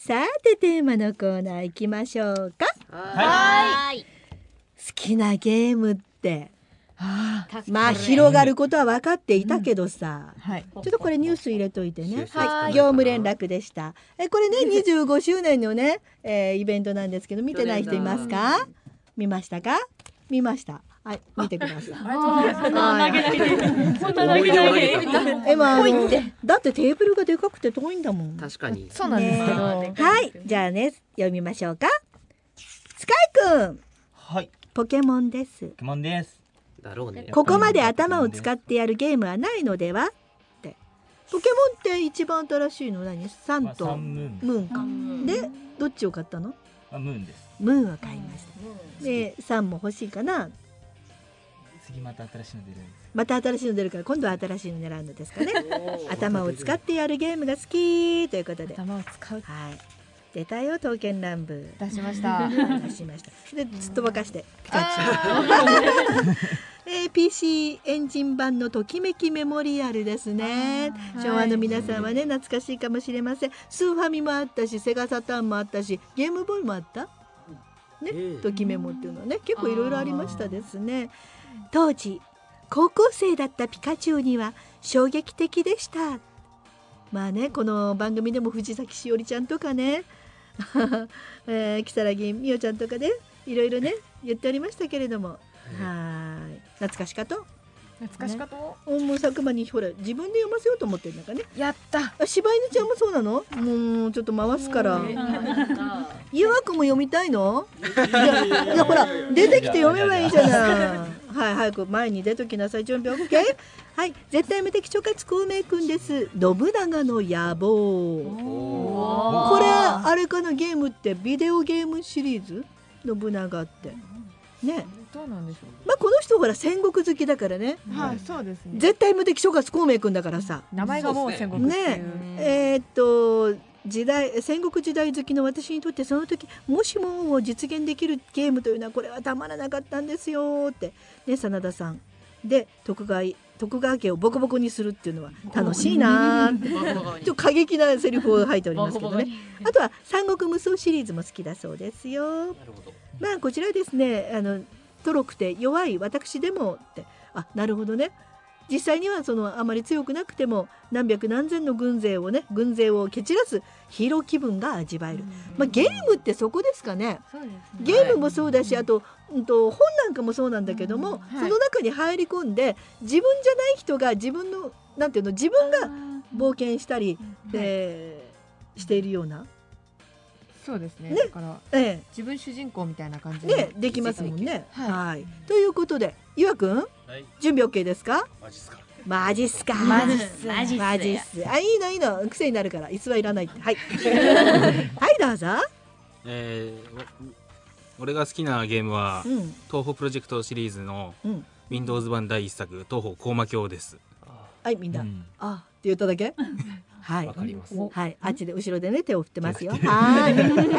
さてテーマのコーナー行きましょうか。 はい。 好きなゲームってまあ広がることは分かっていたけどさ、ちょっとこれニュース入れといてね。はい、業務連絡でした。これね25周年のね、イベントなんですけど、見てない人いますか？見ましたか？見ました。はい、見てください。 そんな投げないで。そんな投げないで。 だってテーブルがでかくて遠いんだもん。 確かに。 そうなんですけど。 はい、じゃあね読みましょうか。スカイくん。 はい。 ポケモンです。 ポケモンです。 だろうね。 ここまで頭を使ってやるゲームはないのではって。ポケモンって一番新しいの何？サンとムーンか。でどっちを買ったの？ ムーンです。 ムーンを買いました。でサンも欲しいかな。 次また新しいの出るんです。 また新しいの出るから今度は新しいの狙うのですかね。頭を使ってやるゲームが好きということで。 頭を使う。 はい。出たよ刀剣乱舞。 出しました。 出しました。ですっとぼかして。PC エンジン版のときめきメモリアルですね。昭和の皆さんはね懐かしいかもしれません。スーファミもあったし、セガサターンもあったし、ゲームボーイもあったね。ときメモっていうのはね結構いろいろありましたですね。当時高校生だったピカチュウには衝撃的でした。まあね、この番組でも藤崎しおりちゃんとかね如月みおちゃんとかねいろいろね言っておりましたけれども、はい懐かしかともう佐久間にほら自分で読ませようと思ってるんだからね。 やった。 柴犬ちゃんもそうなの？もうちょっと回すからゆわくんも読みたいの？いやほら出てきて読めばいいじゃない。はい、早く前に出ときなさい。準備 OK？ はい、絶対無敵諸葛孔明くんです。信長の野望。これあれかな、ゲームってビデオゲームシリーズ信長ってね。 どうなんでしょう。 まあこの人ほら戦国好きだからね。 はい、そうですね。 絶対無敵諸葛孔明くんだからさ。 名前がもう戦国っていうね。戦国時代好きの私にとってその時もしも実現できるゲームというのはこれはたまらなかったんですよってね、真田さんで徳川家をボコボコにするっていうのは楽しいなってちょっと過激なセリフを吐いておりますけどね。あとは三国無双シリーズも好きだそうですよ。まあこちらですねとろくて弱い私でもってなるほどね。実際にはあまり強くなくても何百何千の軍勢を蹴散らすヒーロー気分が味わえる。まあ、ゲームってそこですかね。ゲームもそうだし、あと、本なんかもそうなんだけども、その中に入り込んで自分じゃない人が自分のなんていうの自分が冒険したり、しているような。 そうですね。だから、自分主人公みたいな感じでできますもんね。はい。ということで、ゆわくん、準備 OK ですか？マジっすか。マジっす。いいの癖になるから椅子はいらないって。はい。はいどうぞ。 俺が好きなゲームは、東宝プロジェクトシリーズの Windows 版第一作東宝高魔教です。 はいみんな、って言っただけ。はい、わかります。はい、あっちで後ろでね手を振ってますよ。はい、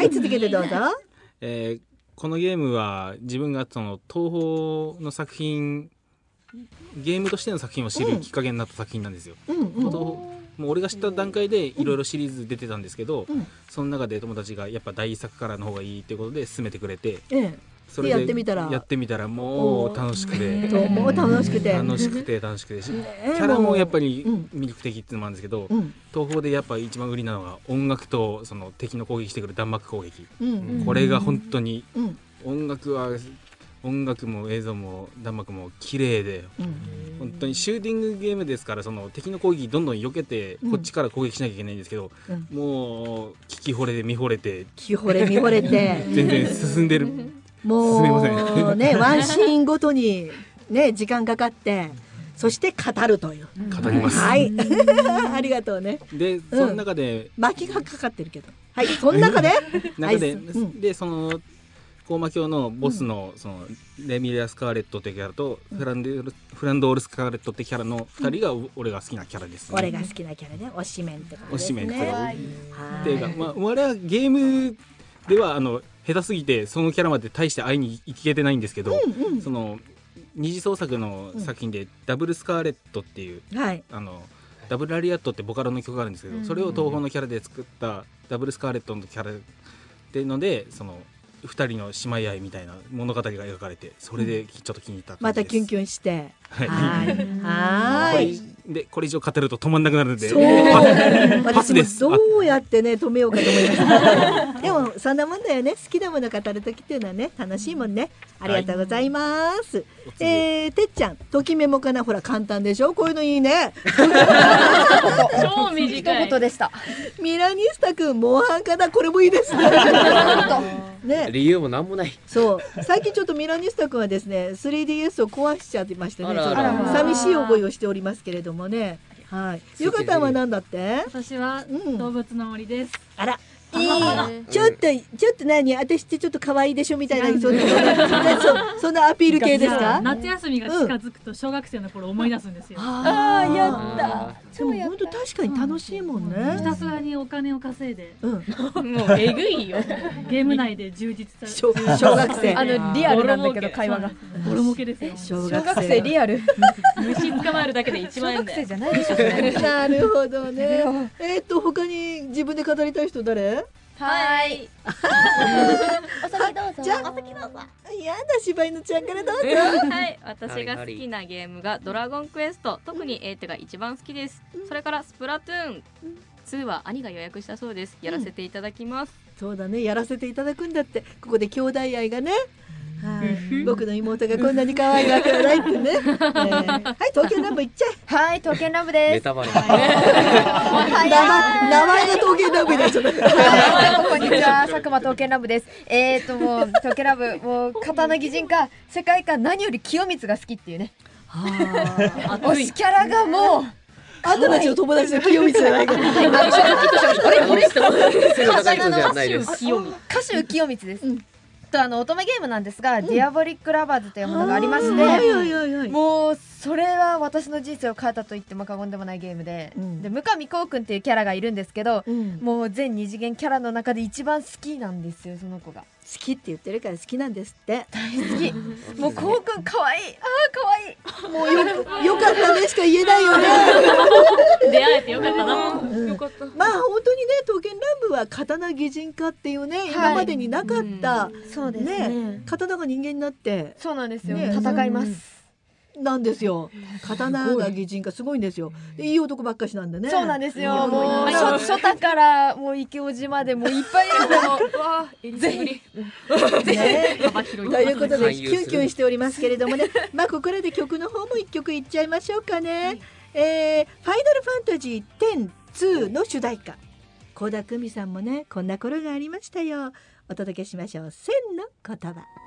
続けてどうぞ。 このゲームは自分が東宝の作品、ゲームとしての作品を知るきっかけになった作品なんですよ。もう俺が知った段階でいろいろシリーズ出てたんですけど、その中で友達がやっぱ第一作からの方がいいっていうことで勧めてくれて、それでやってみたらもう楽しくて楽しくてキャラもやっぱり魅力的っていうのもあるんですけど、東宝でやっぱ一番売りなのが音楽とその敵の攻撃してくる弾幕攻撃、これが本当に音楽も映像も弾幕も綺麗で、本当にシューティングゲームですから、その敵の攻撃どんどん避けてこっちから攻撃しなきゃいけないんですけど、もう聞き惚れで見惚れて全然進んでる。 もうねワンシーンごとにね時間かかってそして語るという。 語ります。 はいありがとうね。 でその中で巻きがかかってるけど、はいその中ででその高魔教のボスのそのレミリア・スカーレットってキャラとフランドール・スカーレットってキャラの2人が俺が好きなキャラですね。 俺が好きなキャラね、推しメンってことですね。 っていうか、まあ我はゲームでは下手すぎてそのキャラまで大して会いに行けてないんですけど、その二次創作の作品でダブルスカーレットっていう、 ダブルラリアットってボカロの曲があるんですけど、 うんそれを東宝のキャラで作ったダブルスカーレットのキャラっていうので、その2人の姉妹愛みたいな物語が描かれて、それでちょっと気に入ったま感じです。 たキュンキュンしてはいはいこれ以上語ると止まんなくなるので、 そうパスです。 私もどうやってね止めようかと思いましたでもそんなもんだよね。好きなもの語る時っていうのはね楽しいもんね。ありがとうございます、てっちゃんときメモかな。ほら簡単でしょ、こういうのいいね超短い。 一言でした。 ミラニスタ君モンハンかな。これもいいですねね、 理由もなんもない。 そう最近ちょっとミラニスタ君はですね 3DS を壊しちゃってましてね、ちょっとあら寂しい覚えをしておりますけれどもね。はい。ゆかたんは何だって？ 私はうん動物の森です。 あら。ちょっと何私ってちょっと可愛いでしょみたいなそんなアピール系ですか？ 夏休みが近づくと小学生の頃思い出すんですよ。 ああやあでも本当確かに楽しいもんひね。 たすらにお金を稼いでうん。 もうえぐいよ。ゲーム内で充実さ小学生。 リアルなんだけど会話が。 ボロ儲けですよ。 小小学生リアル。 虫捕まえるだけで1 小万円で。 学生じゃないでしょそれ。 なるほどね。他に自分で語りたい人誰？ はい。お先どうぞ。 じゃあお先どうぞ。やだ柴犬ちゃんからどうぞ。 はい、私が好きなゲームがドラゴンクエスト、特にエーテが一番好きです。それからスプラトゥーン2は兄が予約したそうです。やらせていただきます。 そうだね、やらせていただくんだって。ここで兄弟愛がね。はい僕の妹がこんなに可愛いわけはないってね。はい東京ナンバー行っちゃえ。 はい刀剣乱舞です。 ネタバレ。 名前が東京ナンバーになっちゃった。 はいこんにちは佐久間刀剣乱舞です。もう刀剣乱舞もう刀擬人化世界観何より清光が好きっていうね。推しキャラがもう。 あんたたちの友達の清光じゃないから。 あれ刀じゃないです。 歌手清光です。乙女ゲームなんですが、ディアボリックラバーズというものがありまして、もうそれは私の人生を変えたと言っても過言でもないゲームで、で向上こうくんっていうキャラがいるんですけど、もう全二次元キャラの中で一番好きなんですよその子が。 好きって言ってるから好きなんですって。 大好き。もうこうくん可愛い。可愛い。 もうよかったねしか言えないよね。 出会えてよかったな。 よかった。 まあ本当にね刀剣乱舞は刀擬人化っていうね、今までになかったそうですね。 刀が人間になってそうなんですよ。 ね戦います。 なんですよ。刀が擬人化すごいんですよ。いい男ばっかしなんでね。 そうなんですよ。もう初太からもう池尾島でもういっぱいいるの。ぜひ。 幅広い。 ということでキュンキュンしておりますけれどもね。まあここらで曲の方も一曲いっちゃいましょうかね。ファイナルファンタジー10-2の主題歌。倖田來未さんもねこんな頃がありましたよ。お届けしましょう。千の言葉。